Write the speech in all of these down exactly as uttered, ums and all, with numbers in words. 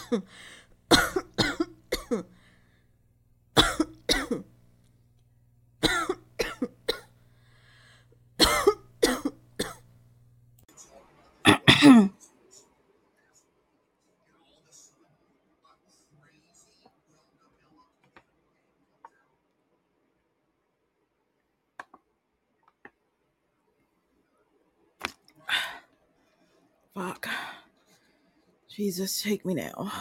Fuck. Jesus, take me now.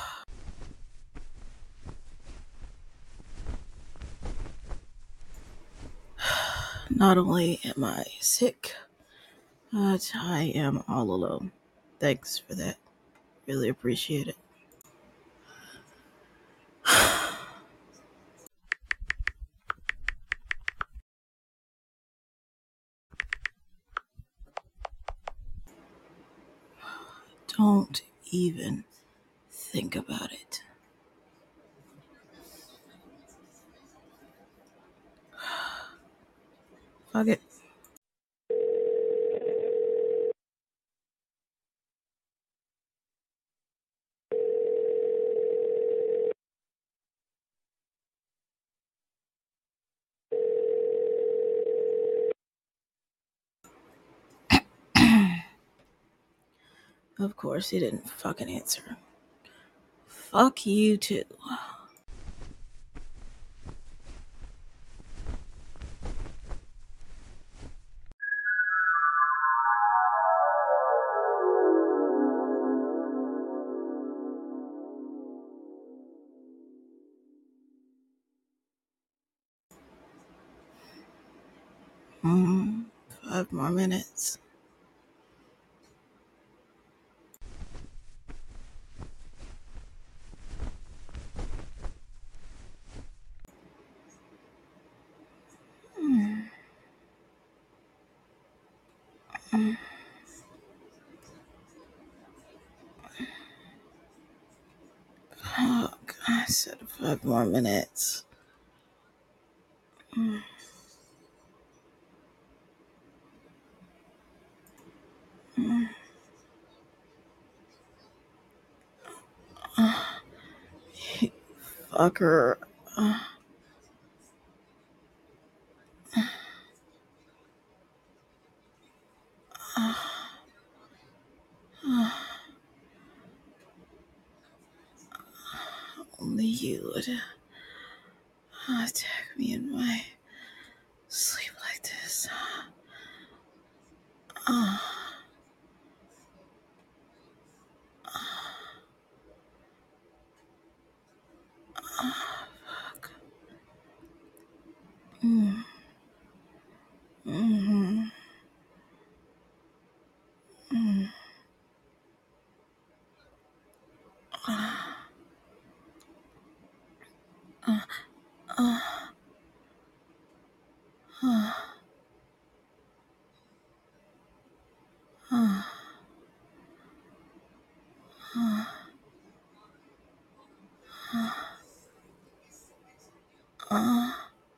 Not only am I sick, but I am all alone. Thanks for that. Really appreciate it. Don't even think about it. Fuck it. Of course, he didn't fucking answer. Fuck you too. Mm, five more minutes. Mm. Mm. Fuck. I said five more minutes. Mm. Mm. Uh, fucker. Uh, uh, uh, only you would uh, attack me in my sleep like this. Uh, uh, uh, fuck. Mm. Mm-hmm. Mm. Uh, uh, uh, uh, uh, uh, uh,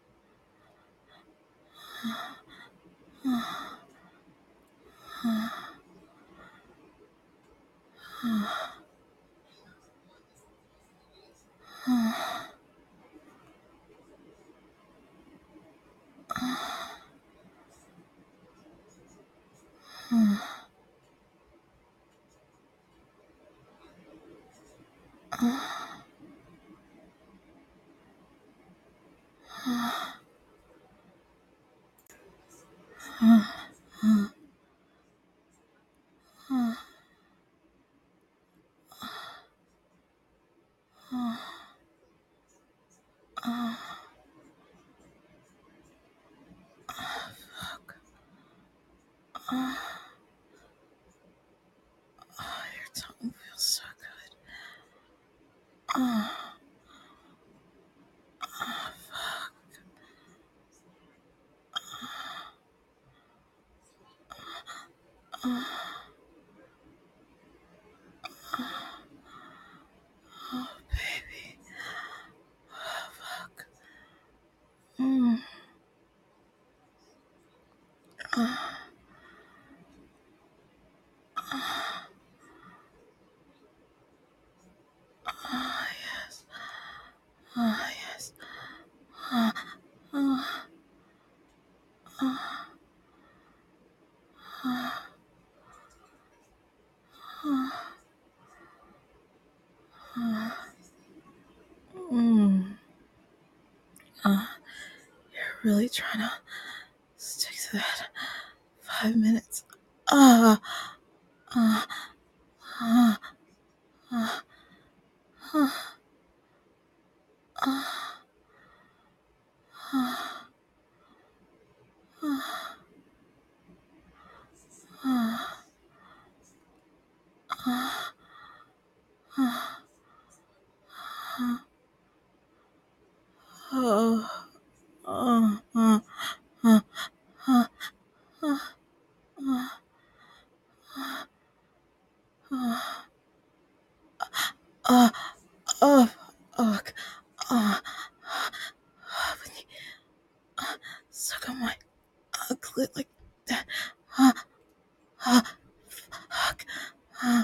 uh. Oh, your tongue feels so good. Oh, oh fuck. Oh, oh, oh, baby. Oh, fuck. Mm. Oh, oh, really trying to stick to that five minutes. Uh, uh, uh, uh, uh, uh, uh, uh, uh, uh, uh, uh, uh, uh, uh, uh, uh, uh, uh, uh, fuck. Uh, when you suck on my uh, clit like that. Uh, uh, fuck. Uh,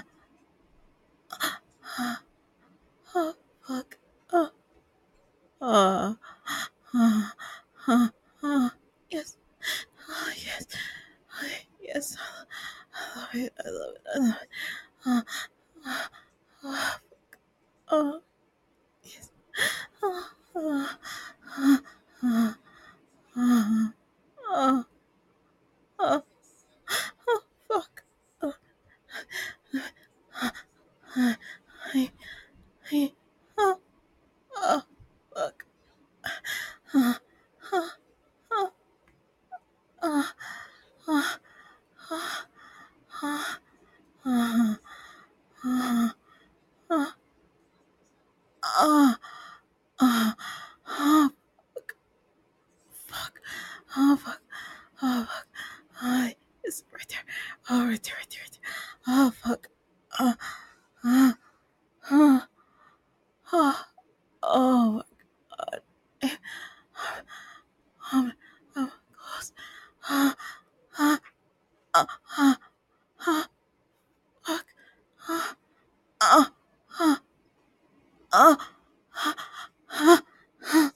uh, uh, fuck. Uh, uh, uh, uh, uh, yes. Uh, yes. Uh, yes. I love it. I love it. I love it. Uh, uh, uh, uh, yes. Uh, uh, uh, uh, uh, uh, uh, oh, fuck. Uh, uh, uh, I, I, uh, uh, fuck. Uh, uh, uh, uh, uh, uh, uh, uh, uh, uh, uh, uh, uh, fuck. Oh, fuck. Oh, fuck. Oh, it's right there. Oh, right there, right there, right there. Oh, fuck. Uh, uh, uh, uh, oh, my God. Um, um, close. Uh, uh, uh, uh, uh, fuck. Uh, uh, uh, uh, uh, uh, uh,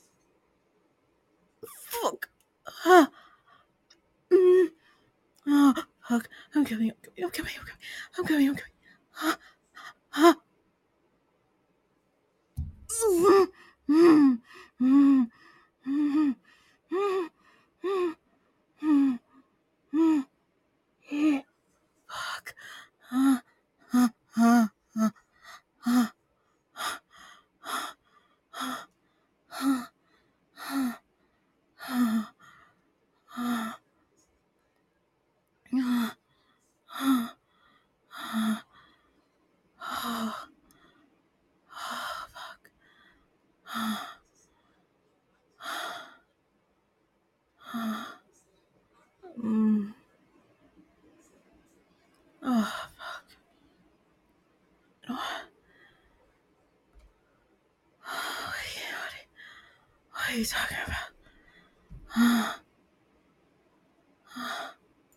fuck. Uh, mm, oh, fuck. I'm coming, I'm coming, I'm coming, I'm coming, I'm coming, I'm coming. Uh, uh, mm, mm, mm, mm, mm, mm, mm, mm, mm, fuck. Uh, uh, uh, uh, uh, uh, uh, uh, uh, uh, uh, uh, uh, oh, oh, fuck. Uh, uh, mm, oh, fuck. Oh, what, are you, what are you talking about? Uh, uh,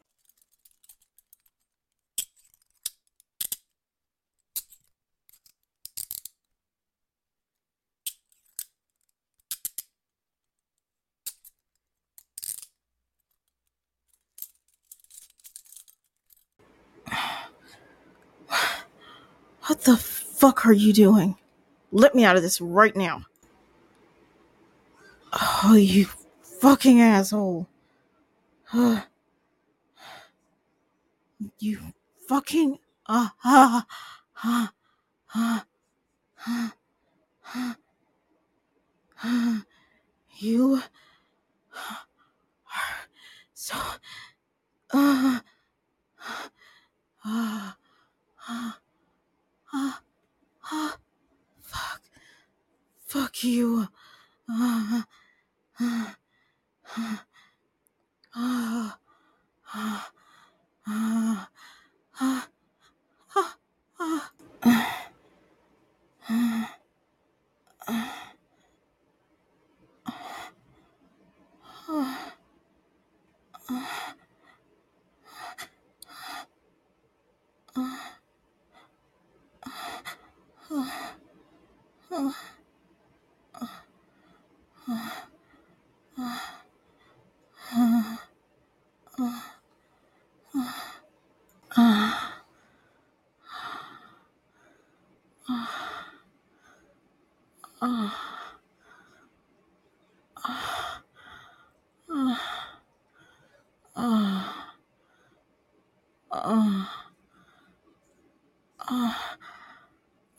what the fuck are you doing? Let me out of this right now. Oh, you fucking asshole. Uh, you fucking. Uh, uh, uh, uh, uh, uh, uh, you are so. Uh, uh, uh, uh, uh, fuck. Fuck you. Uh, uh, uh, uh, uh, uh, uh, uh, uh,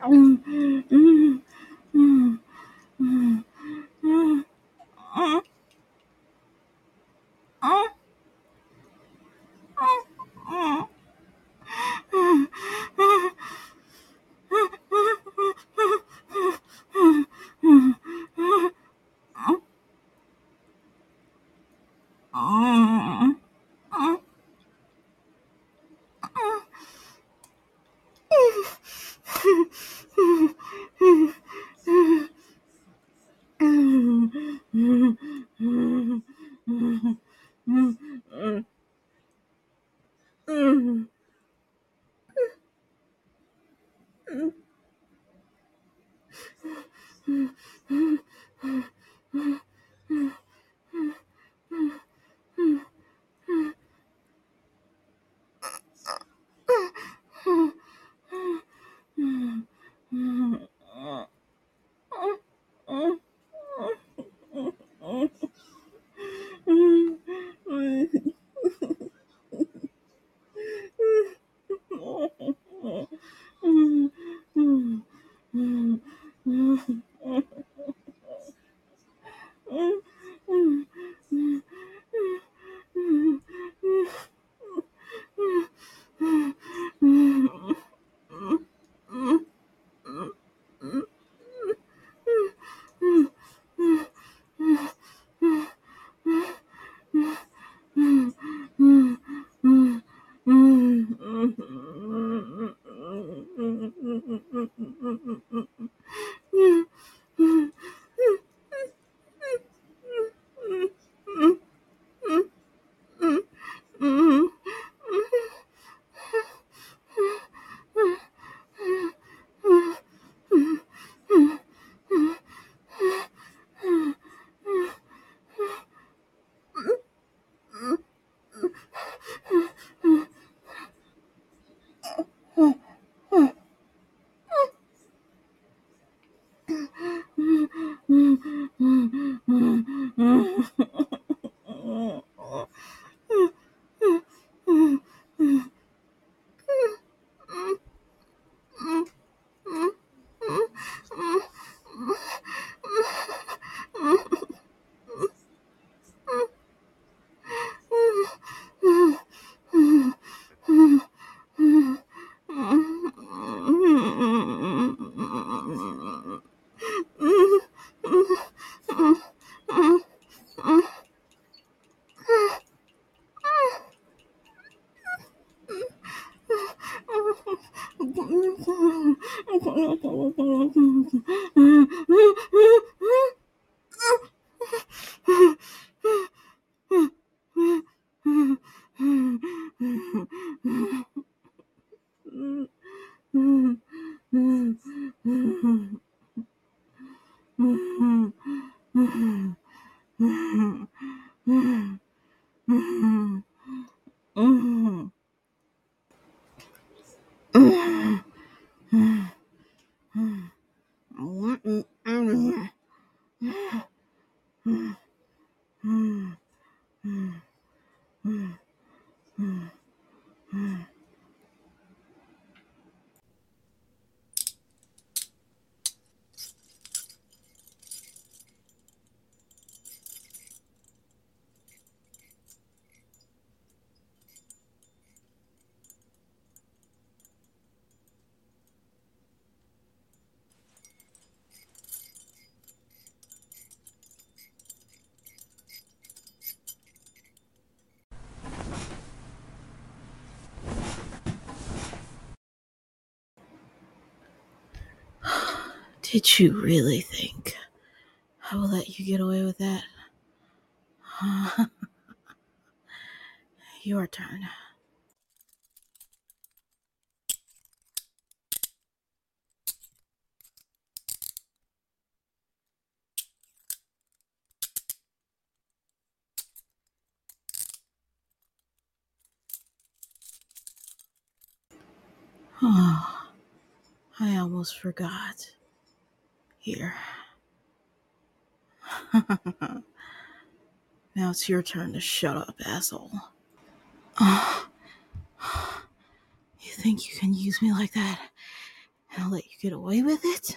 Did you really think I will let you get away with that? Your turn. Oh, I almost forgot. Here. Now it's your turn to shut up, asshole. Oh, you think you can use me like that? and I'll let you get away with it?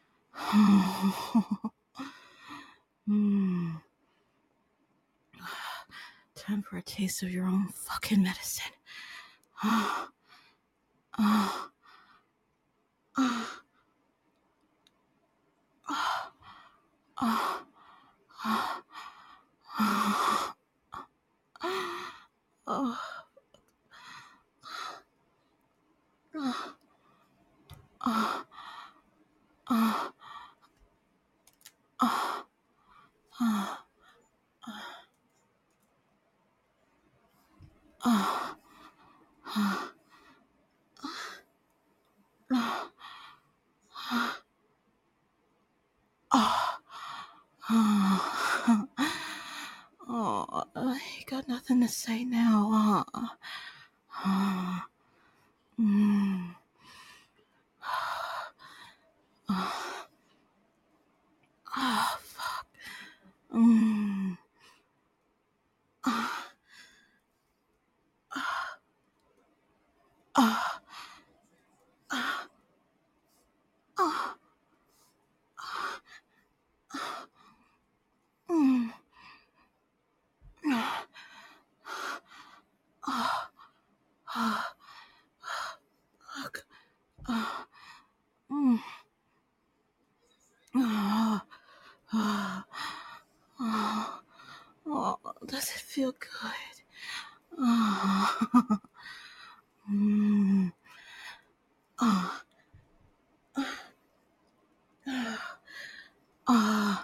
mm. Time for a taste of your own fucking medicine. Ah, ah, ah, ah, ah, ah, ah, ah, ah, ah, ah, ah, ah, ah, ah, ah, ah. Oh, I got nothing to say now, huh? Ah, mm. Ah, ah, fuck. Mm. Ah, ah, ah, ah, ah, ah, mm. Ah, ah, ah, fuck. Ah, mm. Ah, ah, ah. Oh, does it feel good? Ah, mm. Ah, ah, ah,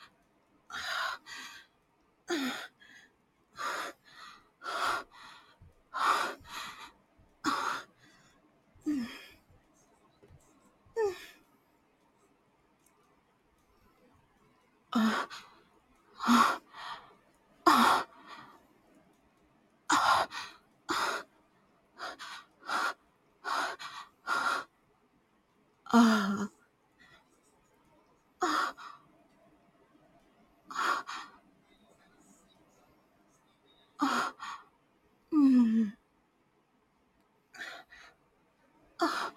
ah, ah, ah, ah, ah, ah, mm. Ah,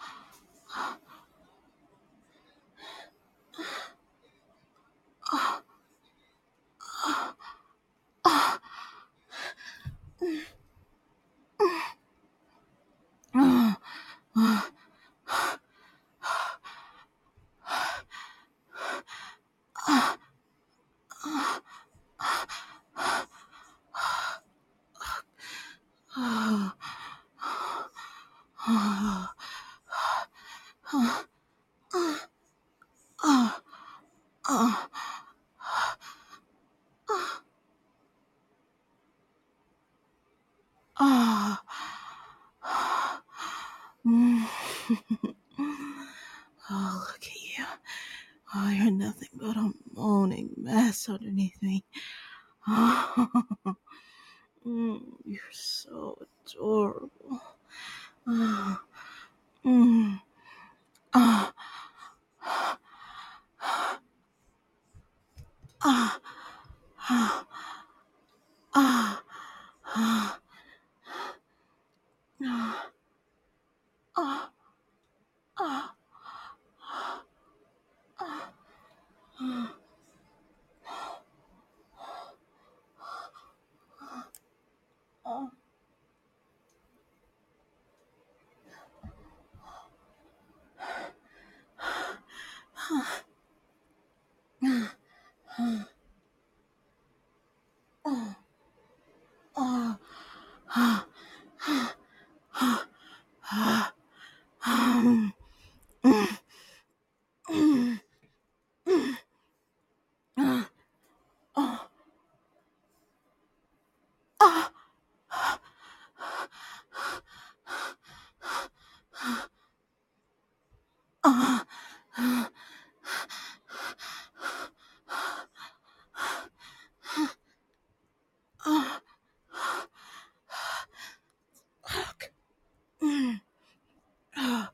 ah, ah, ah, ah, ah, ah, ah, ah, ah, ah, ah, ah, mm. Oh, look at you. Oh, you're nothing but a moaning mess underneath me. Mm, you're so adorable. Ah, mm, ah, ah, ah, ah, ah, ah, ah, ah, ah, ah. Oh. Oh. Oh. Ah. Ah. Ah. Ah. Um. Mm. Mm. Mm. Ah. Oh. Ah. Ah. Ah. Ah. Fuck. Mm. Ah.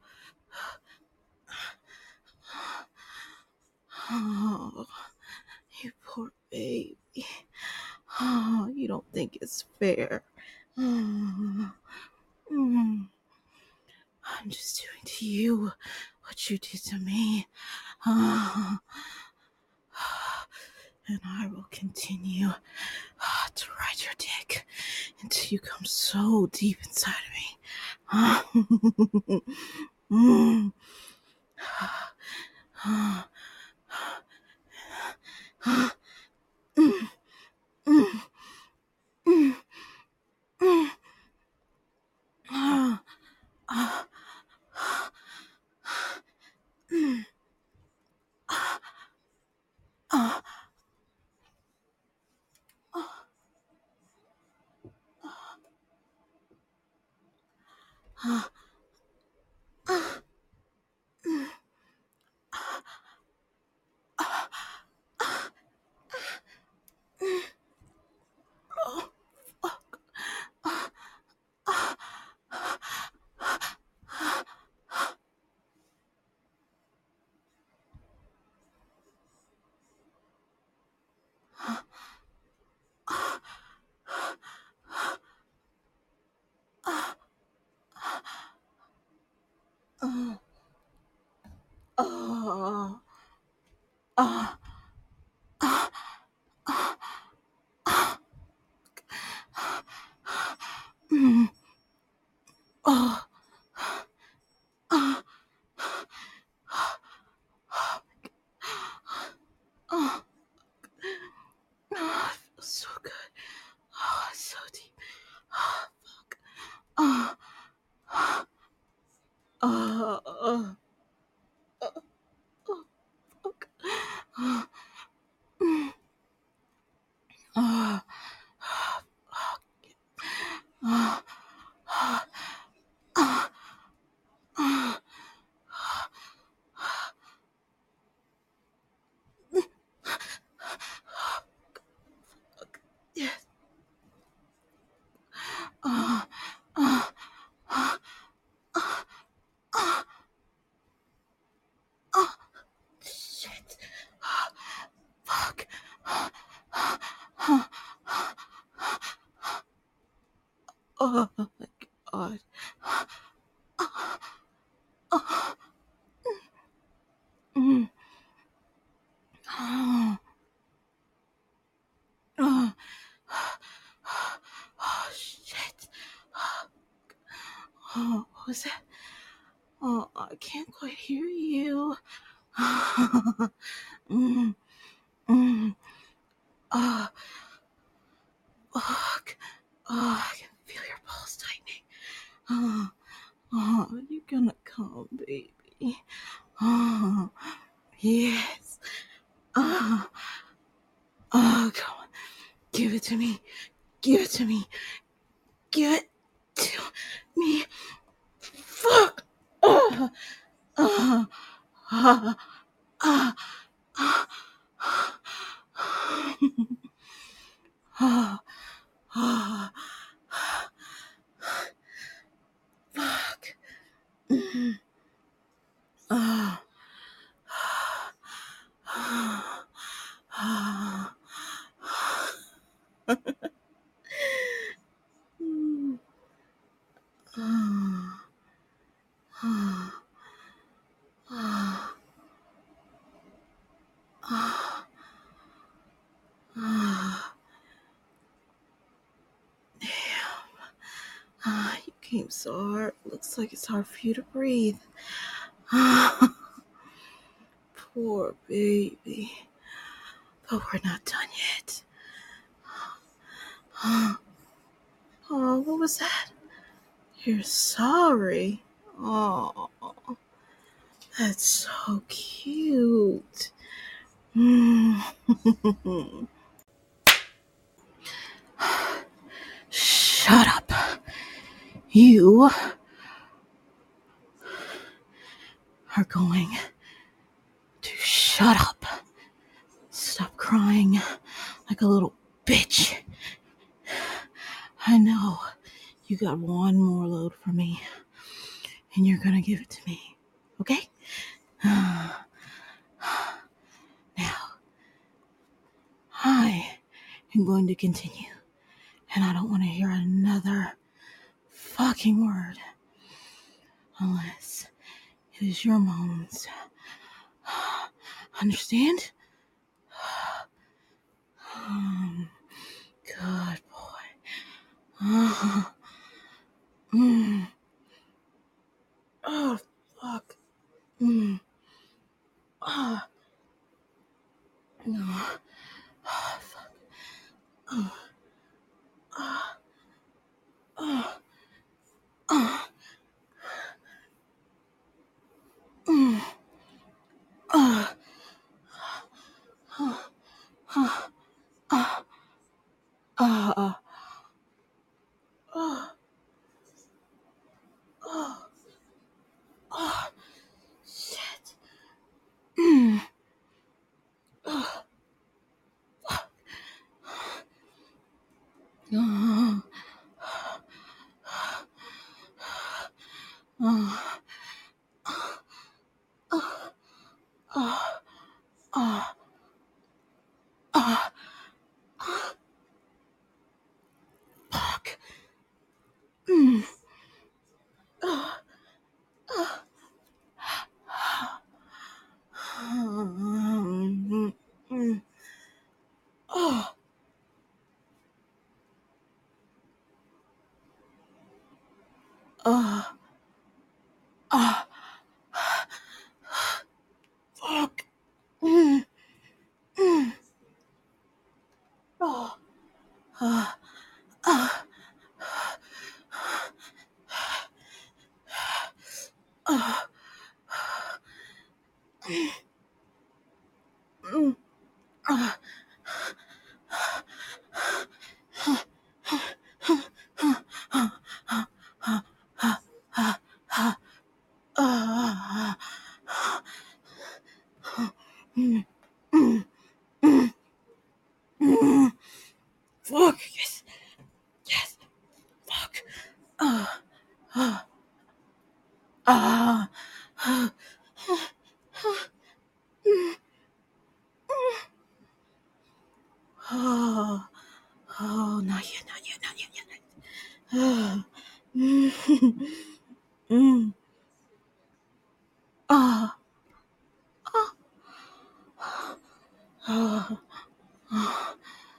Oh, you poor baby. Oh, you don't think it's fair. Mm. Mm. I'm just doing to you what what you did to me. Uh, and I will continue uh, to ride your dick until you come so deep inside of me. Uh, mm. uh, uh, mm, mm, mm, mm. Uh, uh, mm, uh, uh, uh, uh, mm, uh, mm. Oh, fuck. Uh, uh, uh, uh, uh, uh, uh, mm, oh, uh, uh, oh, it feels so good. Oh, it's so deep. Oh, fuck. Oh, oh, oh, oh, oh, fuck. Oh, mm, oh, oh, oh, oh, oh, oh, yes. Oh, oh, oh, oh, oh, shit. Oh, fuck. Oh, oh, oh my god. Oh, oh, mm, oh, oh, oh, shit. Oh, what was that? Oh, I can't quite hear you. mm, mm, oh, fuck. Oh, I can feel your pulse tightening. Oh, oh, you're gonna come, baby. Oh, yes. Oh, oh, come on. Give it to me. Give it to me. Give it to me. Fuck. Oh, oh, oh, oh, oh, oh, oh, fuck. Mm, oh, oh, oh, mm, oh, oh, oh, oh, oh. Damn. Ah, you came so hard. Looks like it's hard for you to breathe. Ah, poor baby. But we're not done yet. Oh, oh, what was that? You're sorry. Oh, that's so cute. Mm. Shut up. You are going to shut up. Stop crying like a little bitch. I know you got one more load for me, and you're gonna give it to me. Okay? Now, I am going to continue, and I don't want to hear another fucking word unless It is your moments. Understand? Um, good boy. Uh, mm. Oh, fuck. Mm. Oh, no. Oh, fuck. Oh, oh, oh, oh. Mm. Oh, oh, oh, oh, oh, oh, oh, oh, shit. Mm. Oh, oh, oh, oh, oh, oh, oh, fuck. Mm. Oh, oh, mm, mm. Oh, oh, oh, fuck. Mm, mm. Oh, oh, oh, oh, mm, oh, oh, mm, mm, mm, mm. Fuck, yes, yes, fuck. Oh, oh, oh, oh, mm, oh, oh, not yet, not yet, not yet, not yet. Oh, mm, mm, oh, oh, oh, oh,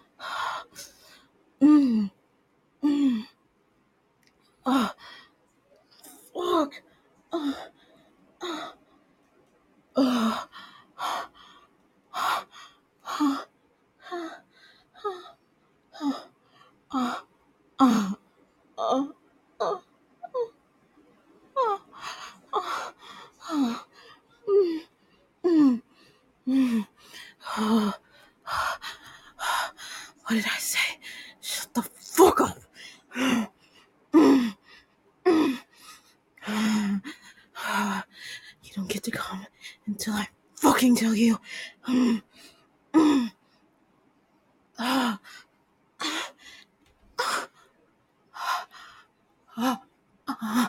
mm, mm, oh, fuck. Oh, oh, oh, oh, oh, oh, oh, oh, oh, oh, oh, oh, mm, mm, mm. Oh, what did I say? Shut the fuck up. Mm, mm, mm. You don't get to come until I fucking tell you. Mm, mm, ah, ah, ah,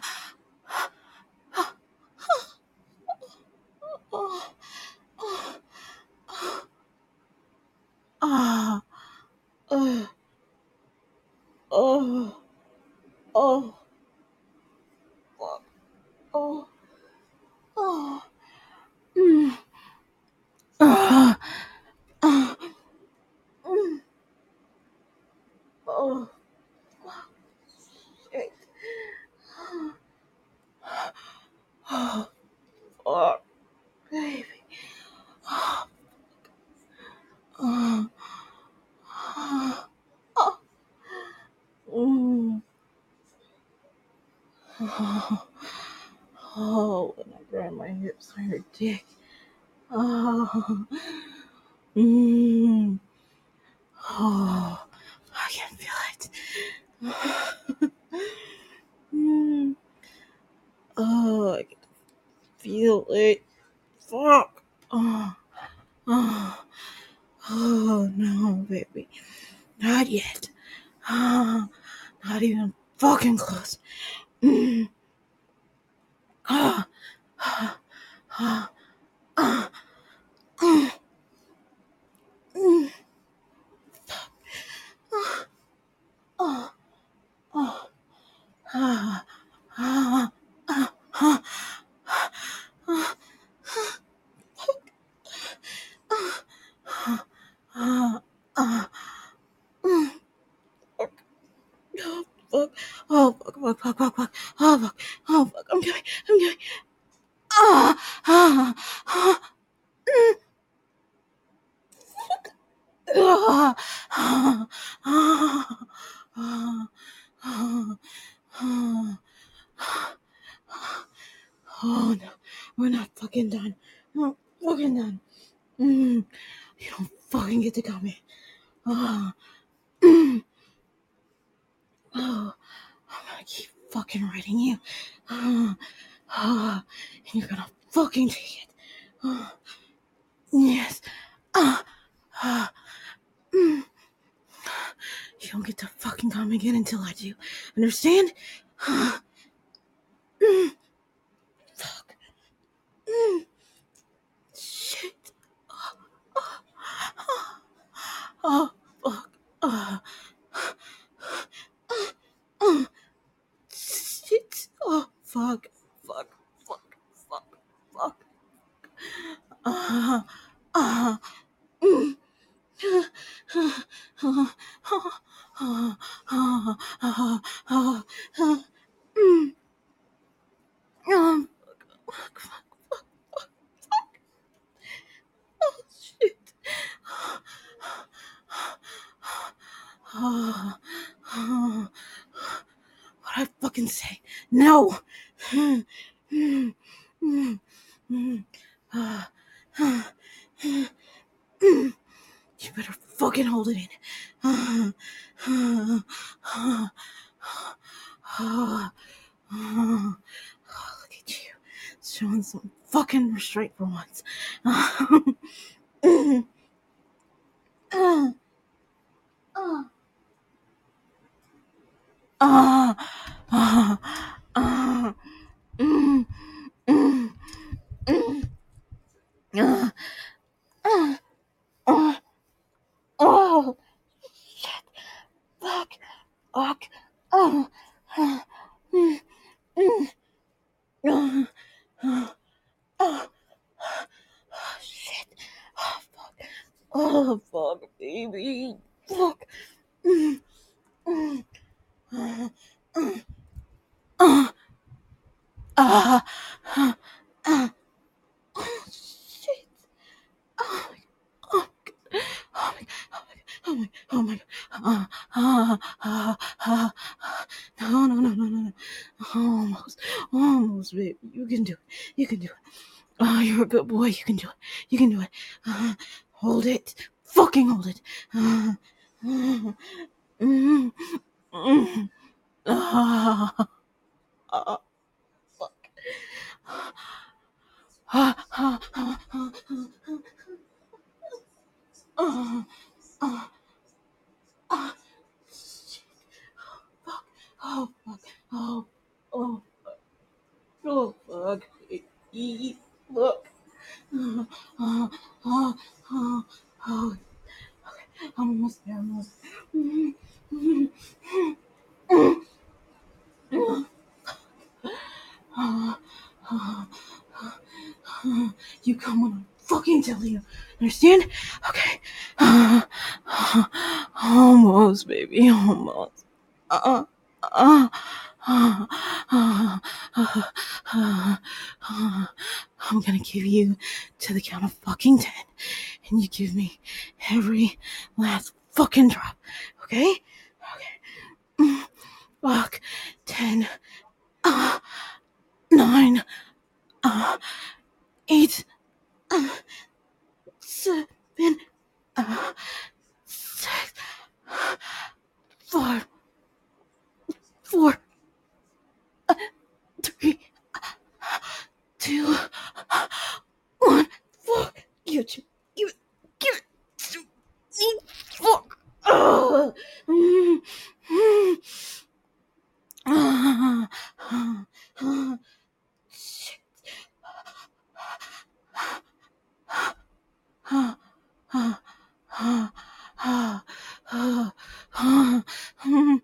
ah, ah, ah, oh, oh, fuck, oh, oh, mm, ah, ah, mm, oh, fuck, shit, oh, fuck, baby, oh, oh, oh, oh, mm, oh, oh, when I grab my hips on your dick, oh, mm, oh, I can feel it. Mm, oh, I can feel it. Fuck. Oh, oh, oh no, baby. Not yet. Oh, not even fucking close. Mm, oh, oh, oh, oh, oh, mm, oh, oh, oh, oh, oh, oh, uh, uh, mm, fuck, oh, fuck, oh, fuck, fuck, fuck, fuck, fuck, oh, fuck, oh, fuck, I'm coming, I'm coming, ah, ah, ah, mm, ah, ah, ah, ah, ah, ah. Oh no, we're not fucking done. We're not fucking done. Mm, you don't fucking get to come in. Oh, mm, oh, I'm gonna keep fucking writing you. Oh, oh, and you're gonna fucking take it. Oh, yes. Ah, ah, mm. You don't get to fucking come again until I do. Understand? Ah, mm, fuck. Mm, shit. Oh, oh, oh, fuck. Oh, oh, shit. Oh, fuck. Fuck. Fuck. Fuck. Fuck. Ah, ah, mm. Ah, ah, ah, ah, ah, ah, ah, mm. Um, fuck, fuck, fuck, fuck, fuck. Oh, shit. Oh, oh, what'd I fucking say? No! Mm, mm, mm, mm, ah, ah, mm. You better fucking hold it in. Ah, ah, ah, ah, ah. Oh, look at you. Showing some fucking restraint for once. Mm, ah, ah, ah, ah, ah, mm, mm, mm, ah, ah, ah, oh, shit, fuck, fuck, oh, ah, mm, mm, ah, ah, ah, ah, shit, oh, fuck, oh, fuck, baby, fuck, mm, mm, ah, ah, ah, ah, ah, ah, oh, shit, oh, oh, oh my, oh my, oh my, oh my, ah, ah, ah, ah, no, no, no, no, no, no, almost, almost, baby, you can do it, you can do it. Oh, you're a good boy, you can do it, you can do it. Uh, hold it, fucking hold it. Uh, mm, mm, mm, ah, ah, fuck. Ah, ah, ah, ah, ah, ah, ah, shit. Fuck. Oh, fuck. Oh, oh, oh, fuck. Eat. Look. Oh, oh, oh, oh, oh. Okay, I'm almost there. I'm almost there. Mm, mm, mm, mm. Ah, ah, ah, ah. You come when I fucking tell you. Understand? Okay. Ah, ah, almost, baby. Almost. Uh, uh, uh, uh, uh, uh, uh, I'm gonna give you to the count of fucking ten, and you give me every last fucking drop, okay? Okay. Mm, fuck. Ten. Uh, nine. Uh, eight. Uh, seven. Uh, six. Five. Four. Three. Two. One. Fuck. Give it to me. Give it. Give it to me. Fuck. Ugh. Mm, mm. Ah, ah, ah. Shit. Ah, ah, ah, ah, ah, ah, mm,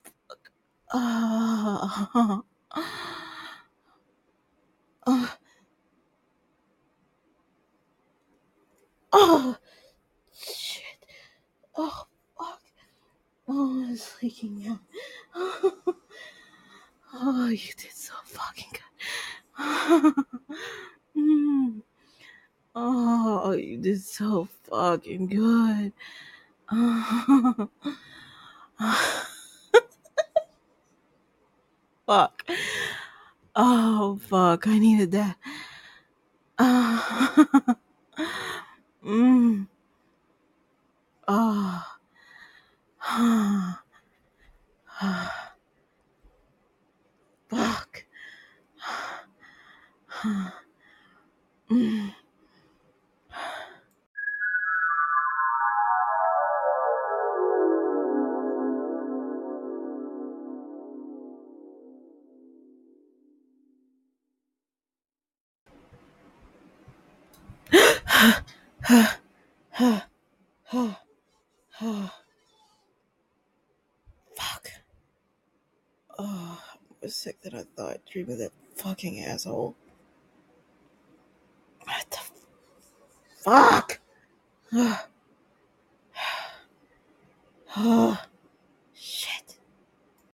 ah, ah, ah, shit. is leaking out. Oh, you did so fucking good. Mm. Oh, you did so fucking good. Oh, fuck. Oh, fuck. I needed that. Oh. Mm. Oh. Fuck. Mm. Fuck. Oh, I'm more sick than I thought. Dreaming that fucking asshole. What the fuck?